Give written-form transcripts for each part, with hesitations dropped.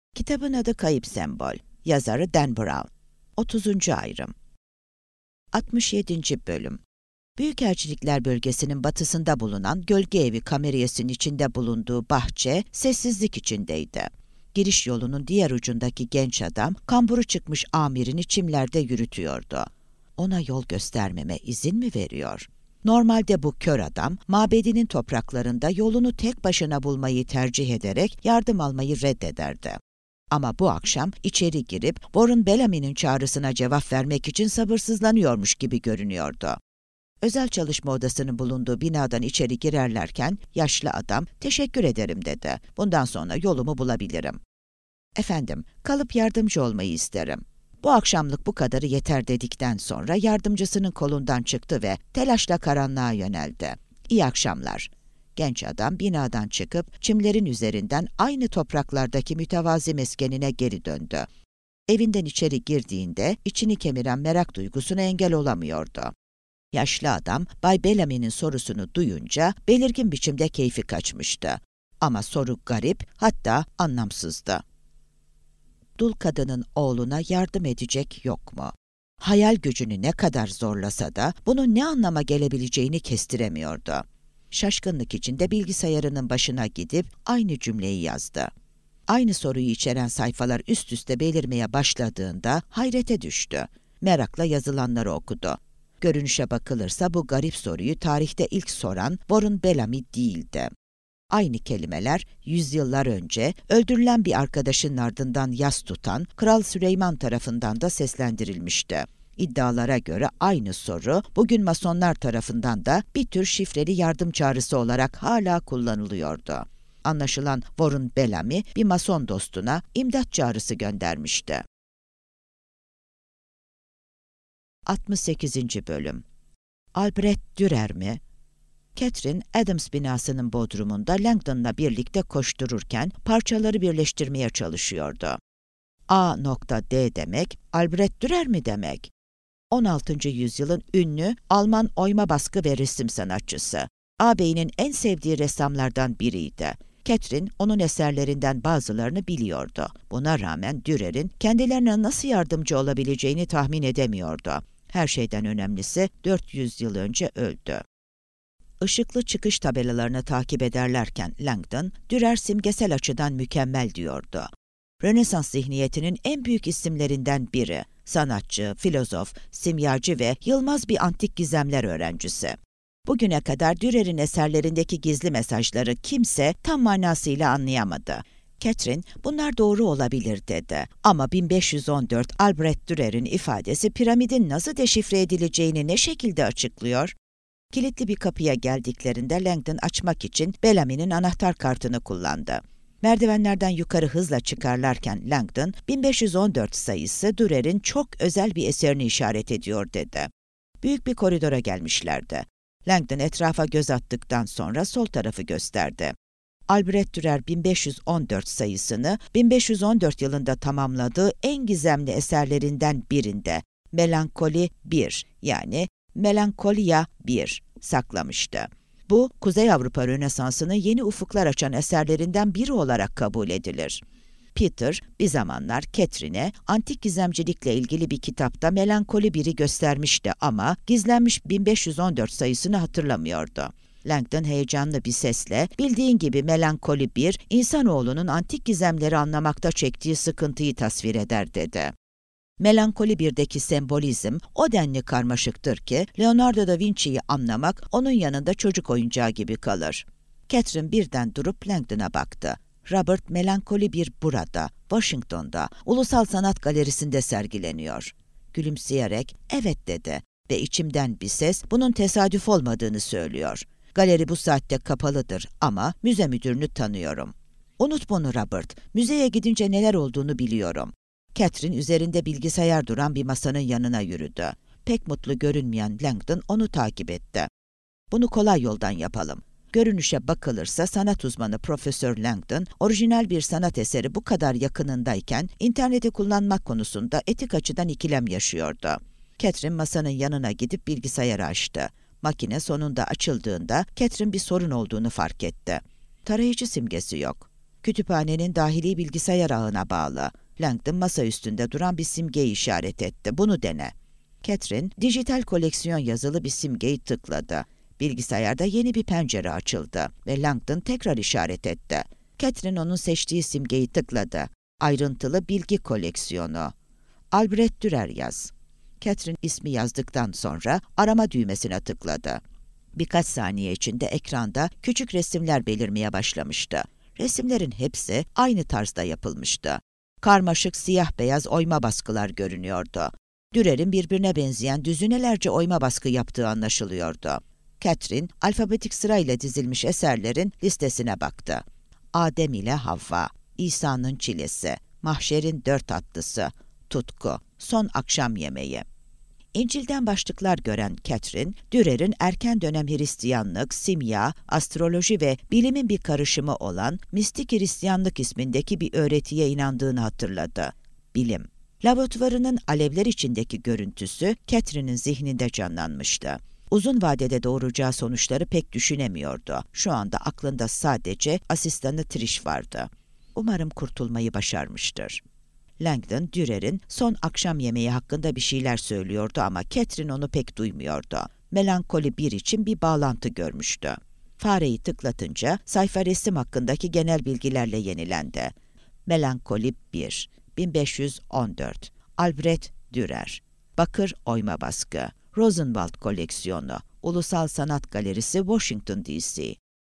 Kitabın adı Kayıp Sembol. Yazarı Dan Brown. 30. ayrım. 67. bölüm. Büyükelçilikler bölgesinin batısında bulunan gölge evi kameriyesinin içinde bulunduğu bahçe sessizlik içindeydi. Giriş yolunun diğer ucundaki genç adam kamburu çıkmış amirini çimlerde yürütüyordu. Ona yol göstermeme izin mi veriyor? Normalde bu kör adam mabedinin topraklarında yolunu tek başına bulmayı tercih ederek yardım almayı reddederdi. Ama bu akşam içeri girip Warren Bellamy'nin çağrısına cevap vermek için sabırsızlanıyormuş gibi görünüyordu. Özel çalışma odasının bulunduğu binadan içeri girerlerken yaşlı adam "Teşekkür ederim" dedi. "Bundan sonra yolumu bulabilirim." "Efendim, kalıp yardımcı olmayı isterim." "Bu akşamlık bu kadarı yeter" dedikten sonra yardımcısının kolundan çıktı ve telaşla karanlığa yöneldi. "İyi akşamlar." Genç adam binadan çıkıp çimlerin üzerinden aynı topraklardaki mütevazi meskenine geri döndü. Evinden içeri girdiğinde içini kemiren merak duygusuna engel olamıyordu. Yaşlı adam Bay Bellamy'nin sorusunu duyunca belirgin biçimde keyfi kaçmıştı. Ama soru garip, hatta anlamsızdı. Dul kadının oğluna yardım edecek yok mu? Hayal gücünü ne kadar zorlasa da bunun ne anlama gelebileceğini kestiremiyordu. Şaşkınlık içinde bilgisayarının başına gidip aynı cümleyi yazdı. Aynı soruyu içeren sayfalar üst üste belirmeye başladığında hayrete düştü. Merakla yazılanları okudu. Görünüşe bakılırsa bu garip soruyu tarihte ilk soran Warren Bellamy değildi. Aynı kelimeler yüzyıllar önce öldürülen bir arkadaşının ardından yas tutan Kral Süleyman tarafından da seslendirilmişti. İddialara göre aynı soru bugün Masonlar tarafından da bir tür şifreli yardım çağrısı olarak hala kullanılıyordu. Anlaşılan Warren Bellamy bir Mason dostuna imdat çağrısı göndermişti. 68. bölüm. Albrecht Dürer mi? Catherine, Adams binasının bodrumunda Langdon'la birlikte koştururken parçaları birleştirmeye çalışıyordu. A.D demek, Albrecht Dürer mi demek? 16. yüzyılın ünlü Alman oyma baskı ve resim sanatçısı. Ağabeyinin en sevdiği ressamlardan biriydi. Catherine, onun eserlerinden bazılarını biliyordu. Buna rağmen Dürer'in kendilerine nasıl yardımcı olabileceğini tahmin edemiyordu. Her şeyden önemlisi 400 yıl önce öldü. Işıklı çıkış tabelalarını takip ederlerken Langdon, Dürer simgesel açıdan mükemmel diyordu. Rönesans zihniyetinin en büyük isimlerinden biri, sanatçı, filozof, simyacı ve yılmaz bir antik gizemler öğrencisi. Bugüne kadar Dürer'in eserlerindeki gizli mesajları kimse tam manasıyla anlayamadı. Catherine, bunlar doğru olabilir dedi. Ama 1514 Albrecht Dürer'in ifadesi piramidin nasıl deşifre edileceğini ne şekilde açıklıyor? Kilitli bir kapıya geldiklerinde Langdon açmak için Bellamy'nin anahtar kartını kullandı. Merdivenlerden yukarı hızla çıkarlarken Langdon, 1514 sayısı Dürer'in çok özel bir eserini işaret ediyor dedi. Büyük bir koridora gelmişlerdi. Langdon etrafa göz attıktan sonra sol tarafı gösterdi. Albrecht Dürer 1514 sayısını 1514 yılında tamamladığı en gizemli eserlerinden birinde Melankoli 1 yani Melankolia 1 saklamıştı. Bu, Kuzey Avrupa Rönesansı'nın yeni ufuklar açan eserlerinden biri olarak kabul edilir. Peter, bir zamanlar Catherine'e antik gizemcilikle ilgili bir kitapta Melankoli 1'i göstermişti ama gizlenmiş 1514 sayısını hatırlamıyordu. Langdon heyecanlı bir sesle, "Bildiğin gibi Melankoli 1, insanoğlunun antik gizemleri anlamakta çektiği sıkıntıyı tasvir eder" dedi. Melankoli 1'deki sembolizm o denli karmaşıktır ki Leonardo da Vinci'yi anlamak onun yanında çocuk oyuncağı gibi kalır. Catherine birden durup Langdon'a baktı. "Robert, Melankoli 1 burada, Washington'da, Ulusal Sanat Galerisi'nde sergileniyor." Gülümseyerek "Evet" dedi ve içimden bir ses bunun tesadüf olmadığını söylüyor. "Galeri bu saatte kapalıdır ama müze müdürünü tanıyorum." "Unut bunu Robert, müzeye gidince neler olduğunu biliyorum." Catherine üzerinde bilgisayar duran bir masanın yanına yürüdü. Pek mutlu görünmeyen Langdon onu takip etti. "Bunu kolay yoldan yapalım." Görünüşe bakılırsa sanat uzmanı Profesör Langdon, orijinal bir sanat eseri bu kadar yakınındayken interneti kullanmak konusunda etik açıdan ikilem yaşıyordu. Catherine masanın yanına gidip bilgisayarı açtı. Makine sonunda açıldığında Catherine bir sorun olduğunu fark etti. Tarayıcı simgesi yok. Kütüphanenin dahili bilgisayar ağına bağlı. Langdon masa üstünde duran bir simgeyi işaret etti. Bunu dene. Catherine, dijital koleksiyon yazılı bir simgeyi tıkladı. Bilgisayarda yeni bir pencere açıldı ve Langdon tekrar işaret etti. Catherine onun seçtiği simgeyi tıkladı. Ayrıntılı bilgi koleksiyonu. Albrecht Dürer yaz. Catherine ismi yazdıktan sonra arama düğmesine tıkladı. Birkaç saniye içinde ekranda küçük resimler belirmeye başlamıştı. Resimlerin hepsi aynı tarzda yapılmıştı. Karmaşık siyah-beyaz oyma baskılar görünüyordu. Dürer'in birbirine benzeyen düzinelerce oyma baskı yaptığı anlaşılıyordu. Catherine, alfabetik sırayla dizilmiş eserlerin listesine baktı. Adem ile Havva, İsa'nın çilesi, Mahşer'in 4 atlısı, Tutku, Son akşam yemeği. İncil'den başlıklar gören Catherine, Dürer'in erken dönem Hristiyanlık, simya, astroloji ve bilimin bir karışımı olan mistik Hristiyanlık ismindeki bir öğretiye inandığını hatırladı. Bilim. Laboratuvarının alevler içindeki görüntüsü Catherine'in zihninde canlanmıştı. Uzun vadede doğuracağı sonuçları pek düşünemiyordu. Şu anda aklında sadece asistanı Trish vardı. Umarım kurtulmayı başarmıştır. Langdon, Dürer'in son akşam yemeği hakkında bir şeyler söylüyordu ama Catherine onu pek duymuyordu. Melankoli 1 için bir bağlantı görmüştü. Fareyi tıklatınca sayfa resim hakkındaki genel bilgilerle yenilendi. Melankoli 1, 1514, Albrecht Dürer, Bakır oyma baskı, Rosenwald koleksiyonu, Ulusal Sanat Galerisi, Washington D.C.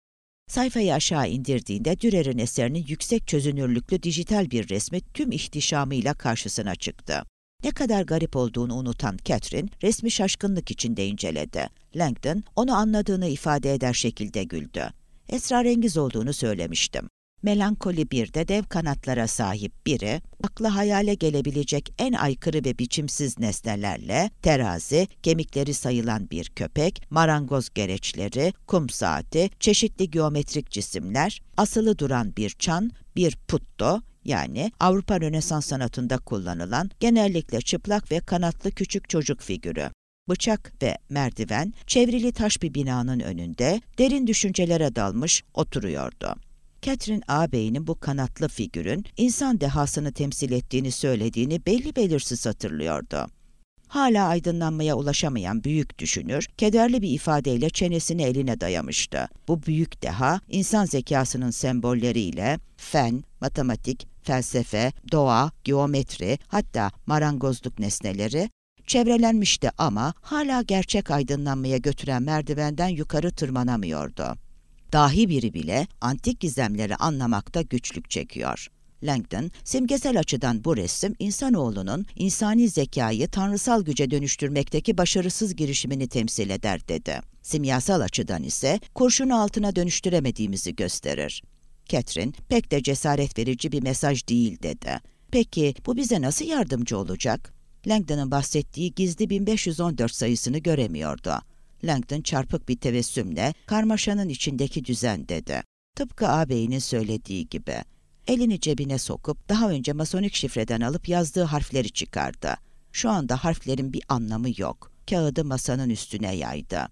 Sayfayı aşağı indirdiğinde Dürer'in eserinin yüksek çözünürlüklü dijital bir resmi tüm ihtişamıyla karşısına çıktı. Ne kadar garip olduğunu unutan Catherine, resmi şaşkınlık içinde inceledi. Langdon, onu anladığını ifade eder şekilde güldü. Esrarengiz olduğunu söylemiştim. Melankoli 1'de dev kanatlara sahip biri, akla hayale gelebilecek en aykırı ve biçimsiz nesnelerle, terazi, kemikleri sayılan bir köpek, marangoz gereçleri, kum saati, çeşitli geometrik cisimler, asılı duran bir çan, bir putto, yani Avrupa Rönesans sanatında kullanılan genellikle çıplak ve kanatlı küçük çocuk figürü. Bıçak ve merdiven, çevrili taş bir binanın önünde, derin düşüncelere dalmış oturuyordu. Catherine ağabeyinin bu kanatlı figürün insan dehasını temsil ettiğini söylediğini belli belirsiz hatırlıyordu. Hala aydınlanmaya ulaşamayan büyük düşünür, kederli bir ifadeyle çenesini eline dayamıştı. Bu büyük deha, insan zekasının sembolleriyle fen, matematik, felsefe, doğa, geometri, hatta marangozluk nesneleri çevrelenmişti ama hala gerçek aydınlanmaya götüren merdivenden yukarı tırmanamıyordu. Dahi biri bile antik gizemleri anlamakta güçlük çekiyor. Langdon, simgesel açıdan bu resim, insanoğlunun insani zekayı tanrısal güce dönüştürmekteki başarısız girişimini temsil eder dedi. Simyasal açıdan ise kurşunu altına dönüştüremediğimizi gösterir. Catherine, pek de cesaret verici bir mesaj değil dedi. Peki bu bize nasıl yardımcı olacak? Langdon'un bahsettiği gizli 1514 sayısını göremiyordu. Langdon çarpık bir tebessümle karmaşanın içindeki düzen dedi. Tıpkı ağabeyinin söylediği gibi. Elini cebine sokup daha önce masonik şifreden alıp yazdığı harfleri çıkardı. Şu anda harflerin bir anlamı yok. Kağıdı masanın üstüne yaydı.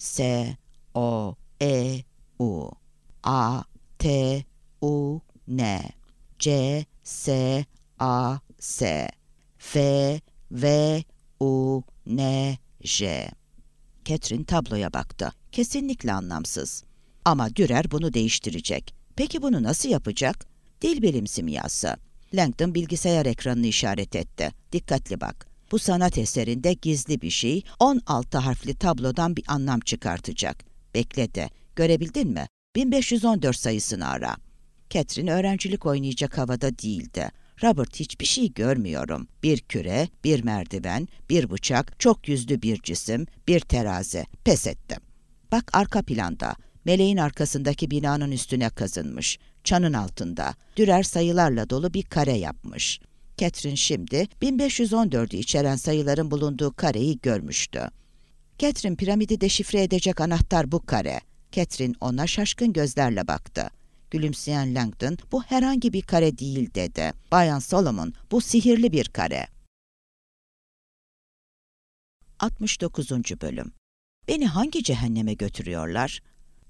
S, O, E, U, A, T, U, N, C, S, A, S, F, V, U, N, J. Catherine tabloya baktı. Kesinlikle anlamsız. Ama Dürer bunu değiştirecek. Peki bunu nasıl yapacak? Dil bilim simyası. Langdon bilgisayar ekranını işaret etti. Dikkatli bak. Bu sanat eserinde gizli bir şey 16 harfli tablodan bir anlam çıkartacak. Bekle de. Görebildin mi? 1514 sayısını ara. Catherine öğrencilik oynayacak havada değildi. Robert, hiçbir şey görmüyorum. Bir küre, bir merdiven, bir bıçak, çok yüzlü bir cisim, bir terazi. Pes ettim. Bak arka planda. Meleğin arkasındaki binanın üstüne kazınmış. Çanın altında. Dürer sayılarla dolu bir kare yapmış. Catherine şimdi 1514'ü içeren sayıların bulunduğu kareyi görmüştü. Catherine, piramidi deşifre edecek anahtar bu kare. Catherine ona şaşkın gözlerle baktı. Gülümseyen Langdon, bu herhangi bir kare değil dedi. Bayan Solomon, bu sihirli bir kare. 69. Bölüm. Beni hangi cehenneme götürüyorlar?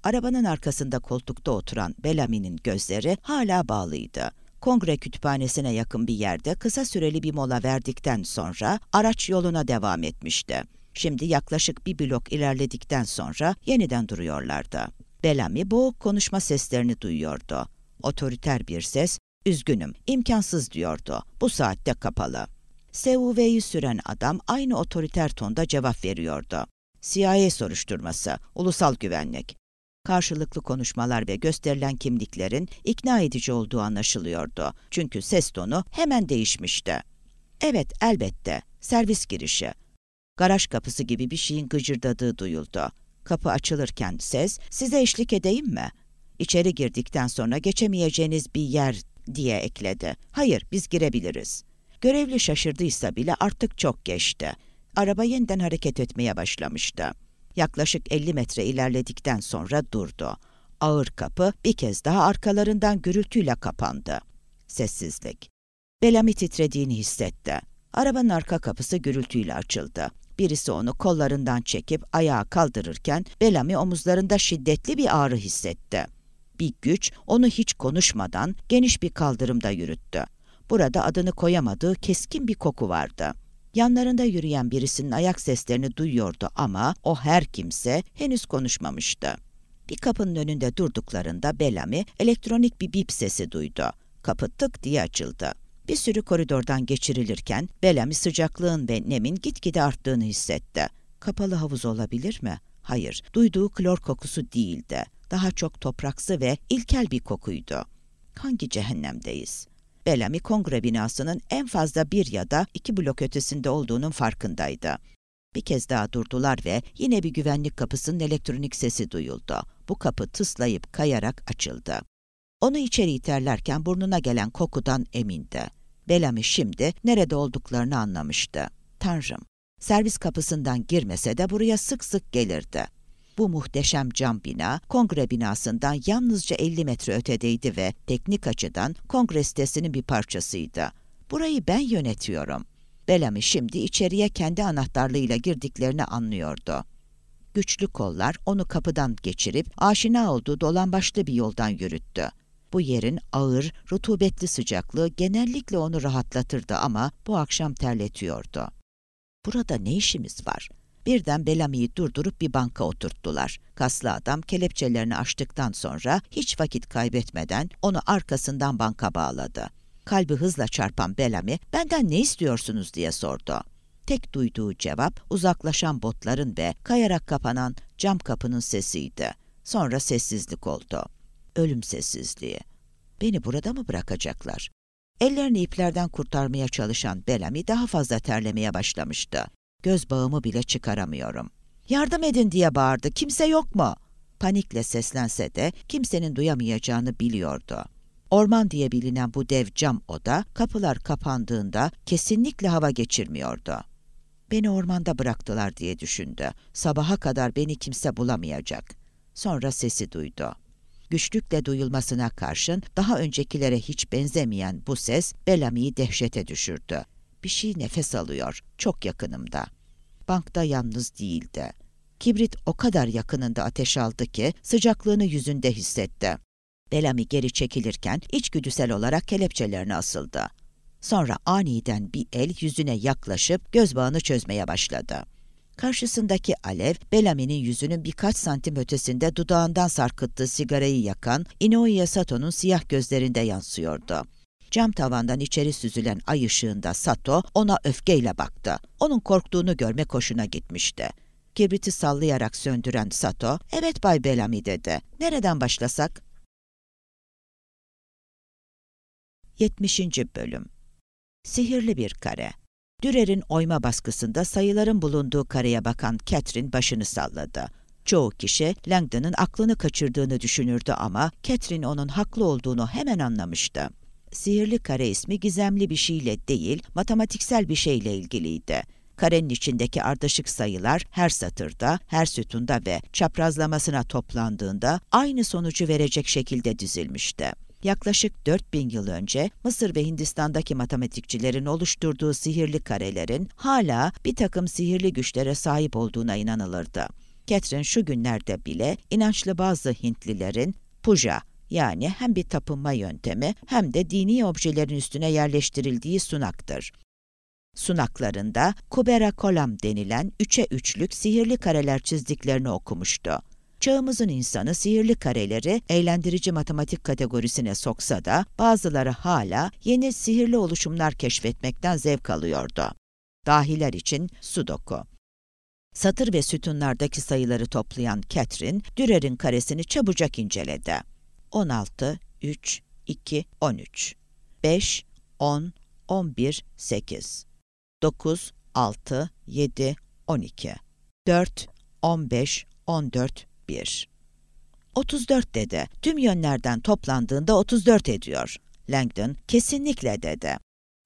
Arabanın arkasında koltukta oturan Bellamy'nin gözleri hala bağlıydı. Kongre kütüphanesine yakın bir yerde kısa süreli bir mola verdikten sonra araç yoluna devam etmişti. Şimdi yaklaşık bir blok ilerledikten sonra yeniden duruyorlardı. Bellamy boğuk konuşma seslerini duyuyordu. Otoriter bir ses, "Üzgünüm, imkansız," diyordu. "Bu saatte kapalı." SUV'yi süren adam aynı otoriter tonda cevap veriyordu. "CIA soruşturması, ulusal güvenlik." Karşılıklı konuşmalar ve gösterilen kimliklerin ikna edici olduğu anlaşılıyordu. Çünkü ses tonu hemen değişmişti. "Evet, elbette, servis girişi." Garaj kapısı gibi bir şeyin gıcırdadığı duyuldu. Kapı açılırken ses, "Size eşlik edeyim mi?" "İçeri girdikten sonra geçemeyeceğiniz bir yer," diye ekledi. "Hayır, biz girebiliriz." Görevli şaşırdıysa bile artık çok geçti. Araba yeniden hareket etmeye başlamıştı. Yaklaşık 50 metre ilerledikten sonra durdu. Ağır kapı bir kez daha arkalarından gürültüyle kapandı. Sessizlik. Bellamy titrediğini hissetti. Arabanın arka kapısı gürültüyle açıldı. Birisi onu kollarından çekip ayağa kaldırırken Bellamy omuzlarında şiddetli bir ağrı hissetti. Bir güç onu hiç konuşmadan geniş bir kaldırımda yürüttü. Burada adını koyamadığı keskin bir koku vardı. Yanlarında yürüyen birisinin ayak seslerini duyuyordu ama o her kimse henüz konuşmamıştı. Bir kapının önünde durduklarında Bellamy elektronik bir bip sesi duydu. Kapı tık diye açıldı. Bir sürü koridordan geçirilirken Bellamy sıcaklığın ve nemin gitgide arttığını hissetti. Kapalı havuz olabilir mi? Hayır, duyduğu klor kokusu değildi. Daha çok topraksı ve ilkel bir kokuydu. Hangi cehennemdeyiz? Bellamy kongre binasının en fazla 1 ya da 2 blok ötesinde olduğunun farkındaydı. Bir kez daha durdular ve yine bir güvenlik kapısının elektronik sesi duyuldu. Bu kapı tıslayıp kayarak açıldı. Onu içeri iterlerken burnuna gelen kokudan emindi. Bellamy şimdi nerede olduklarını anlamıştı. Tanrım, servis kapısından girmese de buraya sık sık gelirdi. Bu muhteşem cam bina, kongre binasından yalnızca 50 metre ötedeydi ve teknik açıdan kongre sitesinin bir parçasıydı. Burayı ben yönetiyorum. Bellamy şimdi içeriye kendi anahtarlığıyla girdiklerini anlıyordu. Güçlü kollar onu kapıdan geçirip aşina olduğu dolambaçlı bir yoldan yürüttü. Bu yerin ağır, rutubetli sıcaklığı genellikle onu rahatlatırdı ama bu akşam terletiyordu. Burada ne işimiz var? Birden Bellamy'yi durdurup bir banka oturttular. Kaslı adam kelepçelerini açtıktan sonra hiç vakit kaybetmeden onu arkasından banka bağladı. Kalbi hızla çarpan Bellamy, "Benden ne istiyorsunuz?" diye sordu. Tek duyduğu cevap uzaklaşan botların ve kayarak kapanan cam kapının sesiydi. Sonra sessizlik oldu. Ölüm sessizliği. Beni burada mı bırakacaklar? Ellerini iplerden kurtarmaya çalışan Bellamy daha fazla terlemeye başlamıştı. Göz bağımı bile çıkaramıyorum. "Yardım edin!" diye bağırdı. "Kimse yok mu?" Panikle seslense de kimsenin duyamayacağını biliyordu. Orman diye bilinen bu dev cam oda, kapılar kapandığında kesinlikle hava geçirmiyordu. "Beni ormanda bıraktılar," diye düşündü. "Sabaha kadar beni kimse bulamayacak." Sonra sesi duydu. Güçlükle duyulmasına karşın daha öncekilere hiç benzemeyen bu ses Bellamy'yi dehşete düşürdü. Bir şey nefes alıyor, çok yakınımda. Bankta yalnız değildi. Kibrit o kadar yakınında ateş aldı ki sıcaklığını yüzünde hissetti. Bellamy geri çekilirken içgüdüsel olarak kelepçelerine asıldı. Sonra aniden bir el yüzüne yaklaşıp göz bağını çözmeye başladı. Karşısındaki alev, Bellamy'nin yüzünün birkaç santim ötesinde dudağından sarkıttığı sigarayı yakan Inoue Sato'nun siyah gözlerinde yansıyordu. Cam tavandan içeri süzülen ay ışığında Sato ona öfkeyle baktı. Onun korktuğunu görmek hoşuna gitmişti. Kibriti sallayarak söndüren Sato, "Evet Bay Bellamy," dedi. "Nereden başlasak?" 70. Bölüm. Sihirli bir kare. Dürer'in oyma baskısında sayıların bulunduğu kareye bakan Catherine başını salladı. Çoğu kişi Langdon'ın aklını kaçırdığını düşünürdü ama Catherine onun haklı olduğunu hemen anlamıştı. Sihirli kare ismi gizemli bir şeyle değil, matematiksel bir şeyle ilgiliydi. Karenin içindeki ardışık sayılar her satırda, her sütunda ve çaprazlamasına toplandığında aynı sonucu verecek şekilde dizilmişti. Yaklaşık 4000 yıl önce Mısır ve Hindistan'daki matematikçilerin oluşturduğu sihirli karelerin hala bir takım sihirli güçlere sahip olduğuna inanılırdı. Catherine şu günlerde bile inançlı bazı Hintlilerin puja, yani hem bir tapınma yöntemi hem de dini objelerin üstüne yerleştirildiği sunaktır. Sunaklarında Kubera Kolam denilen 3'e 3'lük sihirli kareler çizdiklerini okumuştu. Çağımızın insanı sihirli kareleri eğlendirici matematik kategorisine soksa da bazıları hala yeni sihirli oluşumlar keşfetmekten zevk alıyordu. Dahiler için sudoku. Satır ve sütunlardaki sayıları toplayan Catherine, Dürer'in karesini çabucak inceledi. 16, 3, 2, 13, 5, 10, 11, 8, 9, 6, 7, 12, 4, 15, 14, 1. 34 dedi. Tüm yönlerden toplandığında 34 ediyor. Langdon kesinlikle dedi.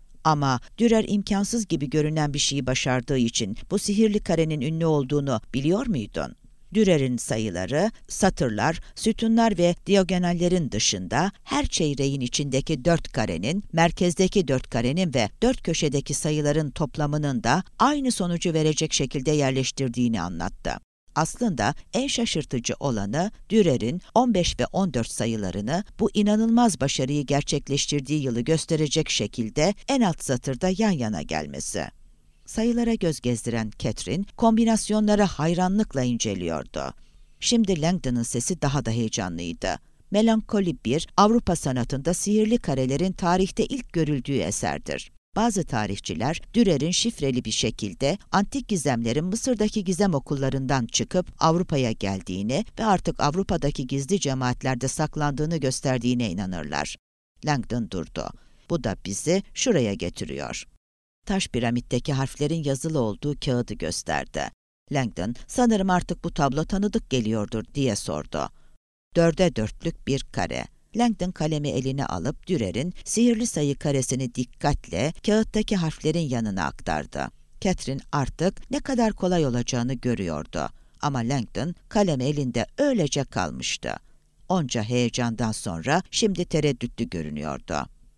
Ama Dürer imkansız gibi görünen bir şeyi başardığı için bu sihirli karenin ünlü olduğunu biliyor muydun? Dürer'in sayıları, satırlar, sütunlar ve diagonallerin dışında her çeyreğin içindeki 4 karenin, merkezdeki 4 karenin ve 4 köşedeki sayıların toplamının da aynı sonucu verecek şekilde yerleştirdiğini anlattı. Aslında en şaşırtıcı olanı Dürer'in 15 ve 14 sayılarını bu inanılmaz başarıyı gerçekleştirdiği yılı gösterecek şekilde en alt satırda yan yana gelmesi. Sayılara göz gezdiren Catherine, kombinasyonları hayranlıkla inceliyordu. Şimdi Langdon'ın sesi daha da heyecanlıydı. Melankoli 1, Avrupa sanatında sihirli karelerin tarihte ilk görüldüğü eserdir. Bazı tarihçiler, Dürer'in şifreli bir şekilde antik gizemlerin Mısır'daki gizem okullarından çıkıp Avrupa'ya geldiğini ve artık Avrupa'daki gizli cemaatlerde saklandığını gösterdiğine inanırlar. Langdon durdu. Bu da bizi şuraya getiriyor. Taş piramitteki harflerin yazılı olduğu kağıdı gösterdi. Langdon, sanırım artık bu tablo tanıdık geliyordur diye sordu. 4'e 4'lük bir kare. Langdon kalemi eline alıp Dürer'in sihirli sayı karesini dikkatle kağıttaki harflerin yanına aktardı. Catherine artık ne kadar kolay olacağını görüyordu. Ama Langdon kalemi elinde öylece kalmıştı. Onca heyecandan sonra şimdi tereddütlü görünüyordu.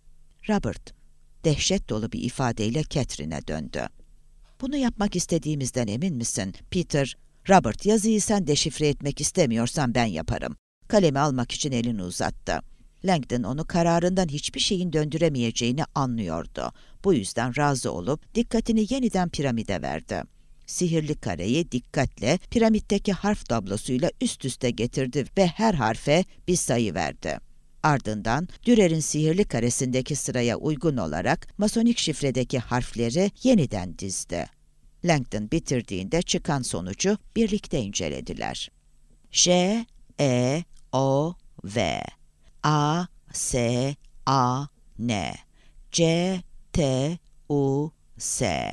Robert, dehşet dolu bir ifadeyle Catherine'e döndü. Bunu yapmak istediğimizden emin misin, Peter? Robert, yazıyı sen deşifre etmek istemiyorsan ben yaparım. Kalemi almak için elini uzattı. Langdon onu kararından hiçbir şeyin döndüremeyeceğini anlıyordu. Bu yüzden razı olup dikkatini yeniden piramide verdi. Sihirli kareyi dikkatle piramitteki harf tablosuyla üst üste getirdi ve her harfe bir sayı verdi. Ardından Dürer'in sihirli karesindeki sıraya uygun olarak masonik şifredeki harfleri yeniden dizdi. Langdon bitirdiğinde çıkan sonucu birlikte incelediler. J, E, O, V, A, S, A, N, C, T, U, S,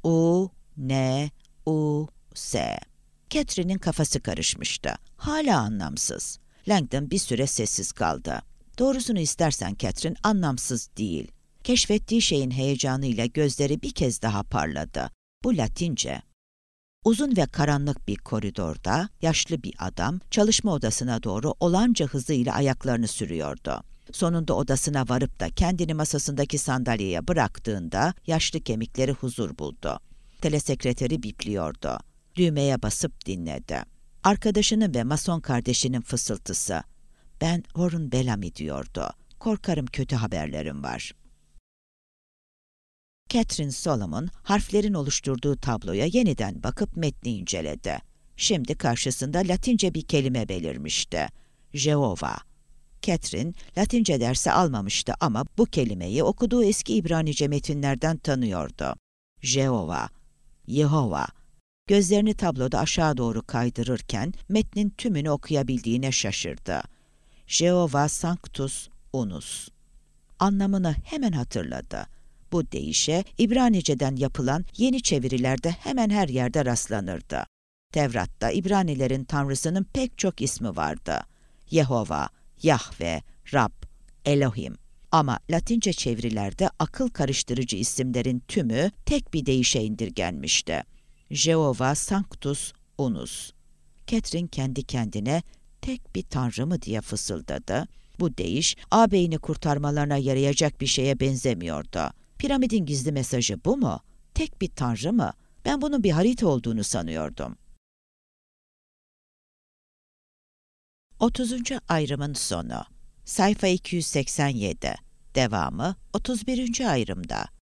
U, N, U, S. Catherine'in kafası karışmıştı. Hala anlamsız. Langdon bir süre sessiz kaldı. Doğrusunu istersen Catherine anlamsız değil. Keşfettiği şeyin heyecanıyla gözleri bir kez daha parladı. Bu Latince. Uzun ve karanlık bir koridorda yaşlı bir adam çalışma odasına doğru olağanca hızıyla ayaklarını sürüyordu. Sonunda odasına varıp da kendini masasındaki sandalyeye bıraktığında yaşlı kemikleri huzur buldu. Telesekreteri bipliyordu. Düğmeye basıp dinledi. Arkadaşının ve mason kardeşinin fısıltısı. "Ben Warren Bellamy," diyordu. "Korkarım kötü haberlerim var." Catherine Solomon, harflerin oluşturduğu tabloya yeniden bakıp metni inceledi. Şimdi karşısında Latince bir kelime belirmişti. Jehova. Catherine, Latince dersi almamıştı ama bu kelimeyi okuduğu eski İbranice metinlerden tanıyordu. Jehova, Yehova. Gözlerini tabloda aşağı doğru kaydırırken metnin tümünü okuyabildiğine şaşırdı. Jehova Sanctus Unus. Anlamını hemen hatırladı. Bu deyişe İbranice'den yapılan yeni çevirilerde hemen her yerde rastlanırdı. Tevrat'ta İbranilerin tanrısının pek çok ismi vardı. Yehova, Yahve, Rab, Elohim. Ama Latince çevirilerde akıl karıştırıcı isimlerin tümü tek bir deyişe indirgenmişti. Jehova Sanctus Unus. Catherine kendi kendine tek bir tanrı mı diye fısıldadı. Bu deyiş ağabeyini kurtarmalarına yarayacak bir şeye benzemiyordu. Piramidin gizli mesajı bu mu? Tek bir tanrı mı? Ben bunun bir harita olduğunu sanıyordum. 30. ayrımın sonu. Sayfa 287. Devamı 31. ayrımda.